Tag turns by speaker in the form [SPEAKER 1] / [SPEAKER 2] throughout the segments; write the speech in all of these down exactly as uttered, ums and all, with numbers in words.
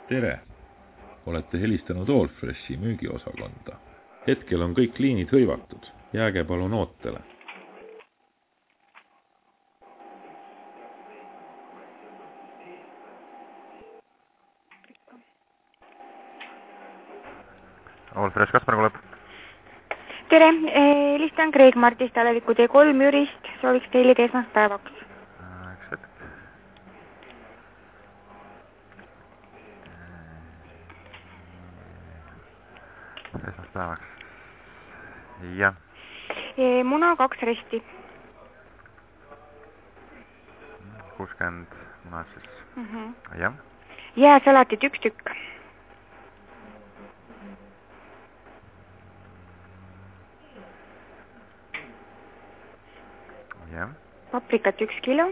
[SPEAKER 1] Tere! Olete helistanud Allfreshi müügiosakonda. Hetkel on kõik liinid hõivatud. Jääge palun ootele.
[SPEAKER 2] Allfresh, Kaspar kuuleb.
[SPEAKER 3] Tere, helistan Kreeg Martist Aleviku T kolm Jürist. Sooviks teile esmaspäevaks.
[SPEAKER 2] Üks hetk. Esmaspäevaks. Jah.
[SPEAKER 3] Muna kaks resti.
[SPEAKER 2] kuuskümmend munad siis.
[SPEAKER 3] Mm -hmm.
[SPEAKER 2] Jah.
[SPEAKER 3] Jääsalatit üks tükk.
[SPEAKER 2] Jah.
[SPEAKER 3] Paprikat üks kilo.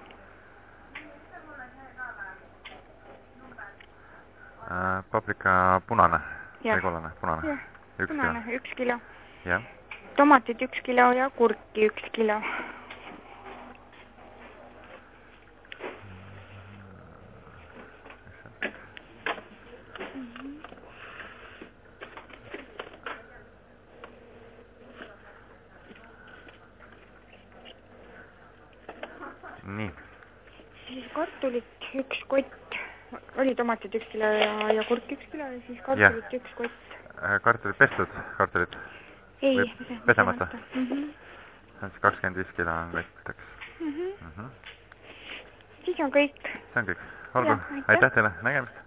[SPEAKER 2] Äh, paprika punane.
[SPEAKER 3] Ja.
[SPEAKER 2] Või kollane, punane.
[SPEAKER 3] Ja.
[SPEAKER 2] Üks
[SPEAKER 3] punane,
[SPEAKER 2] kilo.
[SPEAKER 3] üks kilo.
[SPEAKER 2] Jah.
[SPEAKER 3] Tomatit üks kilo ja kurki üks kilo.
[SPEAKER 2] Nii.
[SPEAKER 3] Siis kartulit üks kott. Oli tomatit üks kilo ja, ja kurk üks kilo ja siis kartulit ja. üks kott.
[SPEAKER 2] Kartulit pestud, kartulit?
[SPEAKER 3] Ei,
[SPEAKER 2] või pesemata.
[SPEAKER 3] Mm -hmm.
[SPEAKER 2] See on siis kakskümmend viis kilo on kõik, eks.
[SPEAKER 3] Mm -hmm.
[SPEAKER 2] Mm -hmm.
[SPEAKER 3] Siis on kõik.
[SPEAKER 2] See on kõik. Olgu, aitäh teile, nägemist!